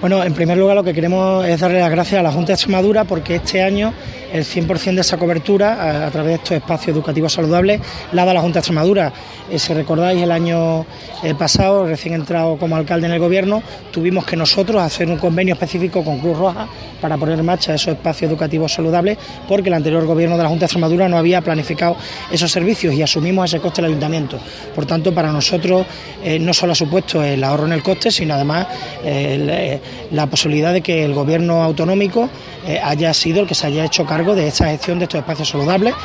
Bueno, en primer lugar lo que queremos es darle las gracias a la Junta de Extremadura porque este año el 100% de esa cobertura a través de estos espacios educativos saludables la ha dado la Junta de Extremadura. Si recordáis, el año pasado, recién entrado como alcalde en el gobierno, tuvimos que nosotros hacer un convenio específico con Cruz Roja para poner en marcha esos espacios educativos saludables porque el anterior gobierno de la Junta de Extremadura no había planificado esos servicios y asumimos ese coste del ayuntamiento. Por tanto, para nosotros no solo ha supuesto el ahorro en el coste, sino además la posibilidad de que el gobierno autonómico haya sido el que se haya hecho cargo de esta gestión de estos espacios saludables.